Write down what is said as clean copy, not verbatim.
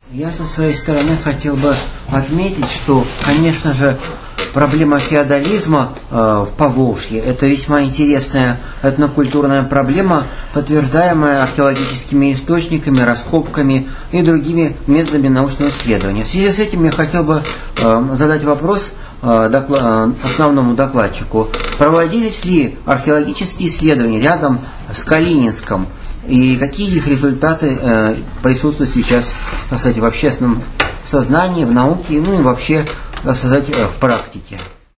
Я со своей стороны хотел бы отметить, что, конечно же, проблема феодализма в Поволжье – это весьма интересная этнокультурная проблема, подтверждаемая археологическими источниками, раскопками и другими методами научного исследования. В связи с этим я хотел бы задать вопрос основному докладчику. Проводились ли археологические исследования рядом с Калининском? И какие их результаты присутствуют сейчас, так сказать, в общественном сознании, в науке, ну и вообще, так сказать, в практике?